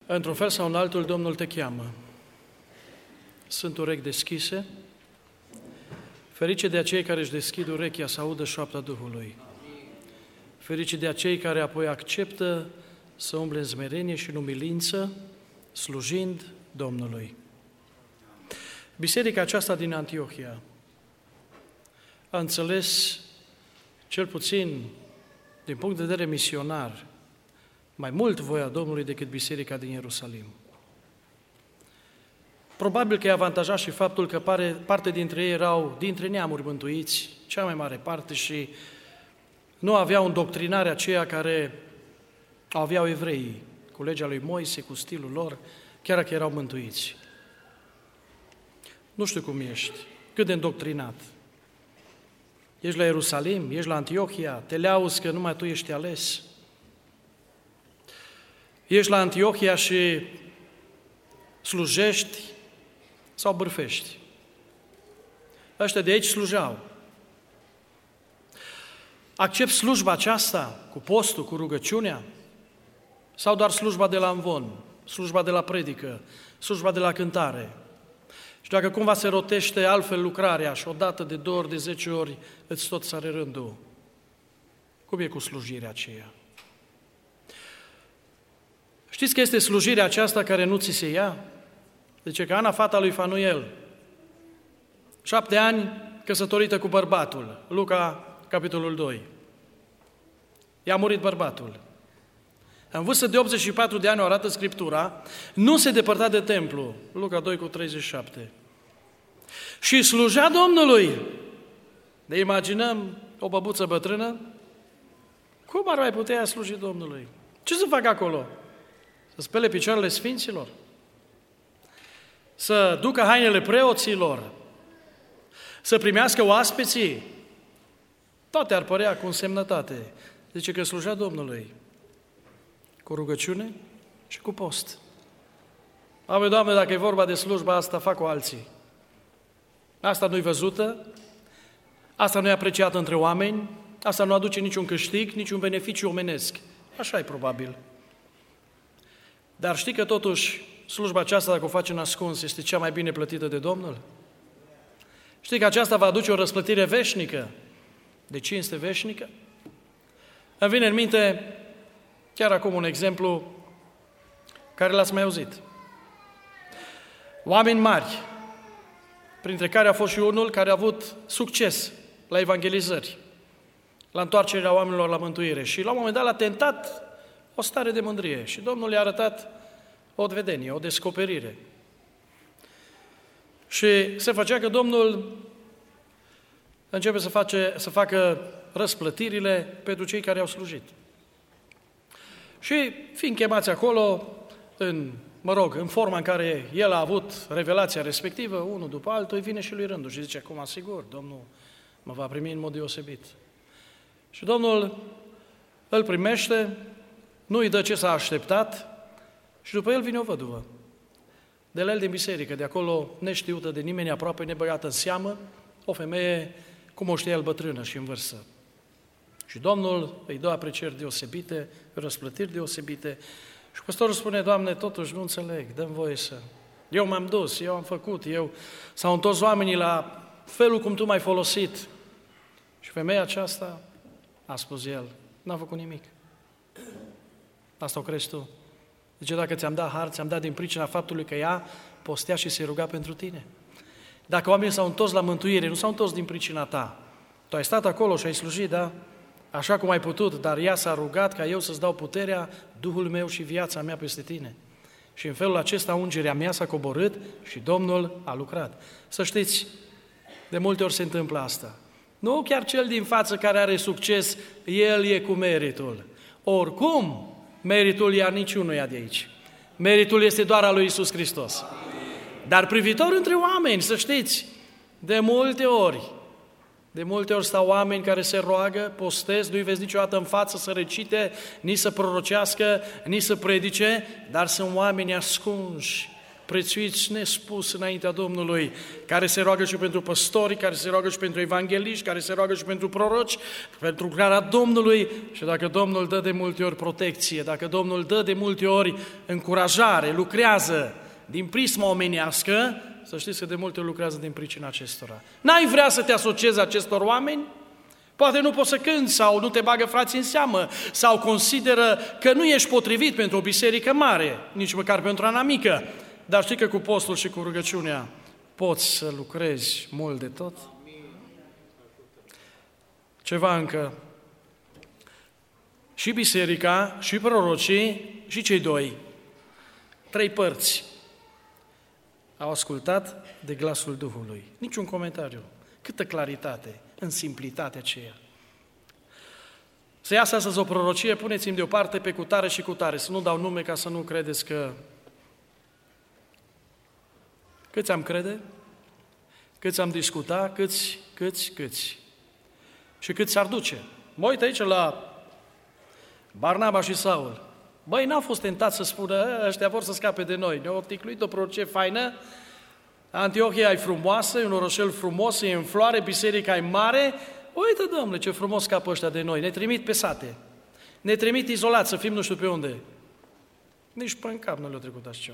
Într-un fel sau în altul, Domnul te cheamă. Sunt urechi deschise. Ferice de acei care își deschid urechea să audă șoapta Duhului. Ferice de acei care apoi acceptă să umble în smerenie și în umilință, slujind Domnului. Biserica aceasta din Antiohia a înțeles, cel puțin din punct de vedere misionar, mai mult voia Domnului decât biserica din Ierusalim. Probabil că i-a avantajat și faptul că parte dintre ei erau dintre neamuri mântuiți, cea mai mare parte, și nu aveau îndoctrinarea aceea care aveau evreii, cu legea lui Moise, cu stilul lor, chiar dacă erau mântuiți. Nu știu cum ești, cât de îndoctrinat. Ești la Ierusalim, ești la Antiohia, te leauzi că numai tu ești ales. Ești la Antiohia și slujești sau bârfești. Ăștia de aici slujeau. Accept slujba aceasta cu postul, cu rugăciunea? Sau doar slujba de la învon, slujba de la predică, slujba de la cântare? Și dacă cumva se rotește altfel lucrarea și odată, de 2 ori, de 10 ori îți tot sare rândul, cum e cu slujirea aceea? Știți că este slujirea aceasta care nu ți se ia? Zice că Ana, fata lui Fanuel, 7 ani căsătorită cu bărbatul, Luca, capitolul 2. I-a murit bărbatul. În vârstă de 84 de ani, o arată Scriptura, nu se depărta de templu, Luca 2:37. Și slujea Domnului. Ne imaginăm o băbuță bătrână? Cum ar mai putea sluji Domnului? Ce să facă acolo? Să spele picioarele sfinților? Să ducă hainele preoților? Să primească oaspeții? Toate ar părea cu însemnătate. Zice că slujea Domnului cu rugăciune și cu post. Ame, Doamne, dacă e vorba de slujba asta, fac-o alții. Asta nu-i văzută, asta nu e apreciată între oameni, asta nu aduce niciun câștig, niciun beneficiu omenesc. Așa e probabil. Dar știi că totuși slujba aceasta, dacă o faci în ascuns, este cea mai bine plătită de Domnul? Știi că aceasta va aduce o răsplătire veșnică, de cinste veșnică? Îmi vine în minte chiar acum un exemplu care l-ați mai auzit. Oameni mari, printre care a fost și unul care a avut succes la evangelizări, la întoarcerea oamenilor la mântuire, și la un moment dat l-a tentat o stare de mândrie și Domnul i-a arătat o vedenie, o descoperire. Și se făcea că Domnul începe să facă răsplătirile pentru cei care au slujit. Și fiind chemați acolo, în forma în care el a avut revelația respectivă, unul după altul, îi vine și lui rândul și zice, acum asigur, Domnul mă va primi în mod deosebit. Și Domnul îl primește, nu îi dă ce s-a așteptat și după el vine o văduvă. De la el din biserică, de acolo neștiută de nimeni, aproape nebăgată în seamă, o femeie, cum o știa el, bătrână și în vârstă. Și Domnul îi dă aprecieri deosebite, răsplătiri deosebite. Și păstorul spune, Doamne, totuși nu înțeleg, dă-mi voie să... Eu m-am dus, eu am făcut, s-au întors oamenii la felul cum Tu m-ai folosit. Și femeia aceasta, a spus el, n-a făcut nimic. Asta o crezi tu? Zice, dacă ți-am dat har, ți-am dat din pricina faptului că ea postea și se ruga pentru tine. Dacă oamenii s-au întors la mântuire, nu s-au întors din pricina ta. Tu ai stat acolo și ai slujit, da? Așa cum ai putut, dar ea s-a rugat ca eu să-ți dau puterea, Duhul meu și viața mea peste tine. Și în felul acesta ungerea mea s-a coborât și Domnul a lucrat. Să știți, de multe ori se întâmplă asta. Nu chiar cel din față care are succes, el e cu meritul. Oricum, meritul e a niciunuia de aici. Meritul este doar al lui Iisus Hristos. Dar privitor între oameni, să știți, de multe ori stau oameni care se roagă, postez, nu-i vezi niciodată în față să recite, nici să prorocească, nici să predice, dar sunt oameni ascunși, prețuiți nespus înaintea Domnului, care se roagă și pentru păstori, care se roagă și pentru evangeliști, care se roagă și pentru proroci, pentru lucrarea Domnului. Și dacă Domnul dă de multe ori protecție, dacă Domnul dă de multe ori încurajare, lucrează din prisma omenească, să știți că de multe ori lucrează din pricina acestora. N-ai vrea să te asociezi acestor oameni? Poate nu poți să cânți sau nu te bagă frații în seamă sau consideră că nu ești potrivit pentru o biserică mare, nici măcar pentru una mică. Dar știi că cu postul și cu rugăciunea poți să lucrezi mult de tot? Ceva încă. Și biserica, și prorocii, și cei doi, 3 părți, au ascultat de glasul Duhului. Niciun comentariu. Câtă claritate în simplitatea aceea. Să iasă astăzi o prorocie, puneți-mi deoparte pe cutare și cutare, să nu dau nume ca să nu credeți că... Câți am crede? Câți am discuta? Câți? Și câți s-ar duce? Mă uit aici la Barnaba și Saul. Băi, n-au fost tentați să spună, ăștia vor să scape de noi. Ne-au ticluit o prorocie faină, Antiohia e frumoasă, e un orășel frumos, e în floare, biserica e mare. Uite, Domnule, ce frumos scapă ăștia de noi. Ne trimit pe sate. Ne trimit izolați să fim nu știu pe unde. Nici pe în cap nu le-a trecut așa ceva.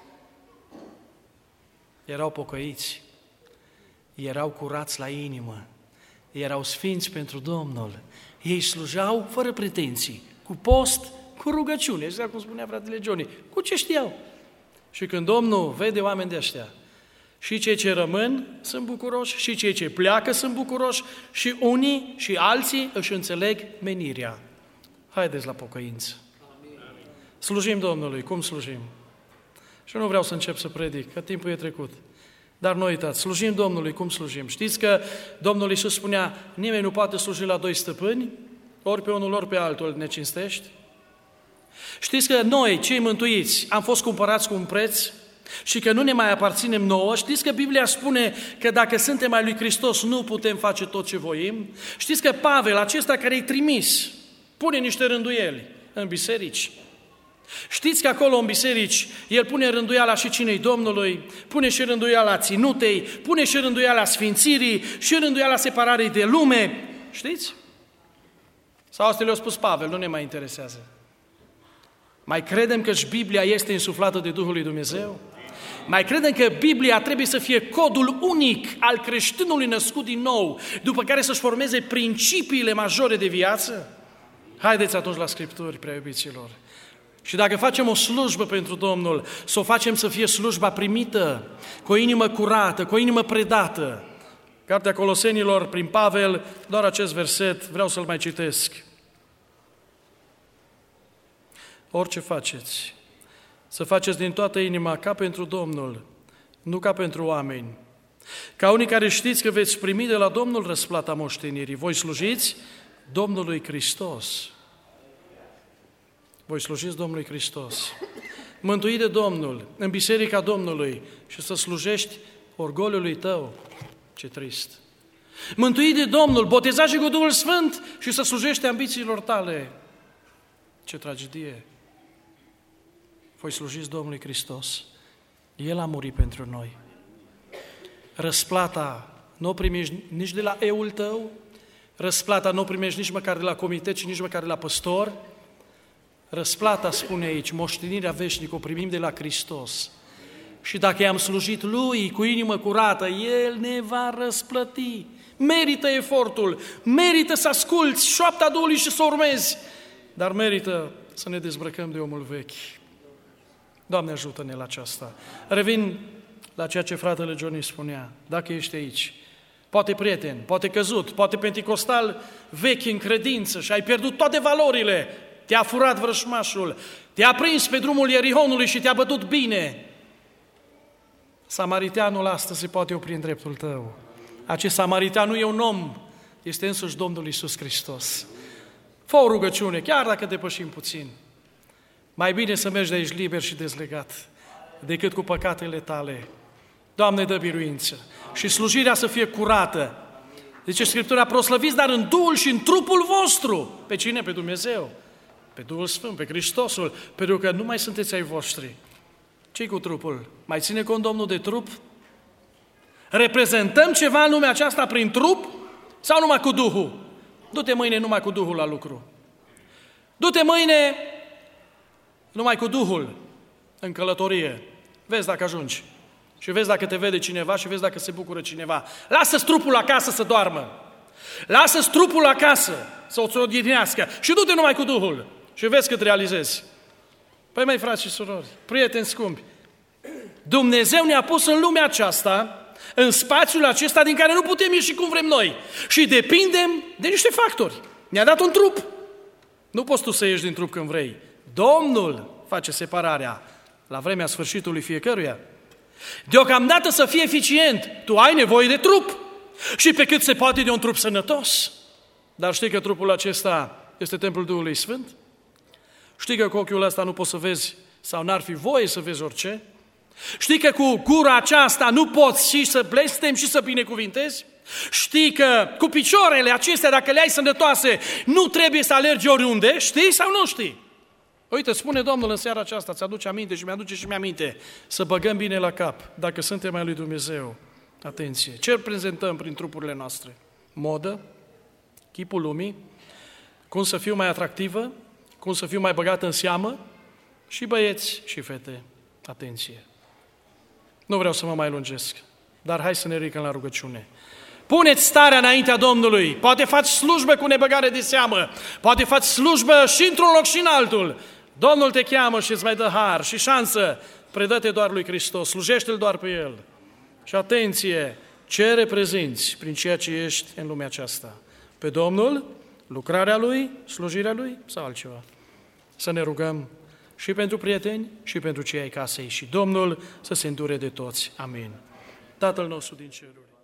Erau pocăiți. Erau curați la inimă. Erau sfinți pentru Domnul. Ei slujeau fără pretenții. Cu post, cu rugăciune. Exact cum spunea fratele Johnny. Cu ce știau. Și când Domnul vede oameni de ăștia, și cei ce rămân sunt bucuroși, și cei ce pleacă sunt bucuroși, și unii și alții își înțeleg menirea. Haideți la pocăință. Slujim Domnului. Cum slujim? Și nu vreau să încep să predic, că timpul e trecut. Dar nu uitați, slujim Domnului. Cum slujim? Știți că Domnul Iisus spunea, nimeni nu poate sluji la 2 stăpâni, ori pe unul, ori pe altul ne cinstești? Știți că noi, cei mântuiți, am fost cumpărați cu un preț și că nu ne mai aparținem nouă. Știți că Biblia spune că dacă suntem ai lui Hristos nu putem face tot ce voim. Știți că Pavel, acesta care e trimis, pune niște rânduieli în biserici. Știți că acolo în biserici el pune rânduiala și cinei Domnului, pune și rânduiala ținutei, pune și rânduiala sfințirii și rânduiala separării de lume. Știți? Sau asta le-a spus Pavel, nu ne mai interesează. Mai credem că și Biblia este insuflată de Duhul lui Dumnezeu? Mai credem că Biblia trebuie să fie codul unic al creștinului născut din nou, după care să-și formeze principiile majore de viață? Haideți atunci la Scripturi, prea iubiților. Și dacă facem o slujbă pentru Domnul, să o facem să fie slujba primită, cu o inimă curată, cu o inimă predată. Cartea Colosenilor, prin Pavel, doar acest verset, vreau să-l mai citesc. Orice faceți, să faceți din toată inima ca pentru Domnul, nu ca pentru oameni. Ca unii care știți că veți primi de la Domnul răsplata moștenirii. Voi slujiți Domnului Hristos. Voi slujiți Domnului Hristos. Mântuit de Domnul, în biserica Domnului și să slujești orgoliului tău. Ce trist! Mântuit de Domnul, botezat și cu Duhul Sfânt și să slujești ambițiilor tale. Ce tragedie! Voi slujiți Domnului Hristos. El a murit pentru noi. Răsplata nu o primești nici de la eul tău, răsplata nu o primești nici măcar de la comitet și nici măcar de la păstor. Răsplata, spune aici, moștenirea veșnică o primim de la Hristos. Și dacă i-am slujit Lui cu inimă curată, El ne va răsplăti. Merită efortul, merită să asculți șoapta Duhului și să urmezi, dar merită să ne dezbrăcăm de omul vechi. Doamne, ajută-ne la aceasta. Revin la ceea ce fratele Johnny spunea. Dacă ești aici, poate prieten, poate căzut, poate penticostal vechi în credință și ai pierdut toate valorile, te-a furat vrășmașul, te-a prins pe drumul Ierihonului și te-a bătut bine. Samariteanul astăzi se poate opri în dreptul tău. Acest samaritean nu e un om, este însuși Domnul Iisus Hristos. Fă o rugăciune, chiar dacă depășim puțin. Mai bine să mergi de aici liber și dezlegat decât cu păcatele tale. Doamne, dă biruință și slujirea să fie curată. Zice Scriptura, proslăviți, dar în Duhul și în trupul vostru. Pe cine? Pe Dumnezeu. Pe Duhul Sfânt, pe Hristosul, pentru că nu mai sunteți ai voștri, Ce-i cu trupul? Mai ține cont Domnul de trup? Reprezentăm ceva în lumea aceasta prin trup sau numai cu Duhul? Du-te mâine numai cu Duhul la lucru. Du-te mâine numai cu Duhul în călătorie. Vezi dacă ajungi. Și vezi dacă te vede cineva și vezi dacă se bucură cineva. Lasă-ți trupul acasă să doarmă. Lasă-ți trupul acasă să o odihnească. Și du-te numai cu Duhul. Și vezi cât realizezi. Păi măi, frați și surori, prieteni scumpi, Dumnezeu ne-a pus în lumea aceasta, în spațiul acesta din care nu putem ieși cum vrem noi. Și depindem de niște factori. Ne-a dat un trup. Nu poți tu să ieși din trup când vrei. Domnul face separarea la vremea sfârșitului fiecăruia. Deocamdată să fie eficient, tu ai nevoie de trup. Și pe cât se poate de un trup sănătos. Dar știi că trupul acesta este templul Duhului Sfânt? Știi că cu ochiul ăsta nu poți să vezi sau n-ar fi voie să vezi orice? Știi că cu gura aceasta nu poți și să blestemi și să binecuvintezi? Știi că cu picioarele acestea, dacă le ai sănătoase, nu trebuie să alergi oriunde? Știi sau nu știi? Uite, spune Domnul în seara aceasta, ți-aduce aminte și mi-aduce și mi-aminte, să băgăm bine la cap, dacă suntem ai lui Dumnezeu. Atenție! Ce reprezentăm prin trupurile noastre? Modă? Chipul lumii? Cum să fiu mai atractivă? Cum să fiu mai băgat în seamă? Și băieți și fete, atenție! Nu vreau să mă mai lungesc, dar hai să ne ridicăm la rugăciune. Puneți starea înaintea Domnului. Poate faci slujbă cu nebăgare de seamă, poate faci slujbă și într-un loc și în altul. Domnul te cheamă și îți mai dă har și șansă. Predă-te doar lui Hristos, slujește-L doar pe El. Și atenție, ce reprezinți prin ceea ce ești în lumea aceasta? Pe Domnul, lucrarea Lui, slujirea Lui sau altceva? Să ne rugăm și pentru prieteni și pentru cei ai casei și Domnul să se îndure de toți. Amin. Tatăl nostru din ceruri.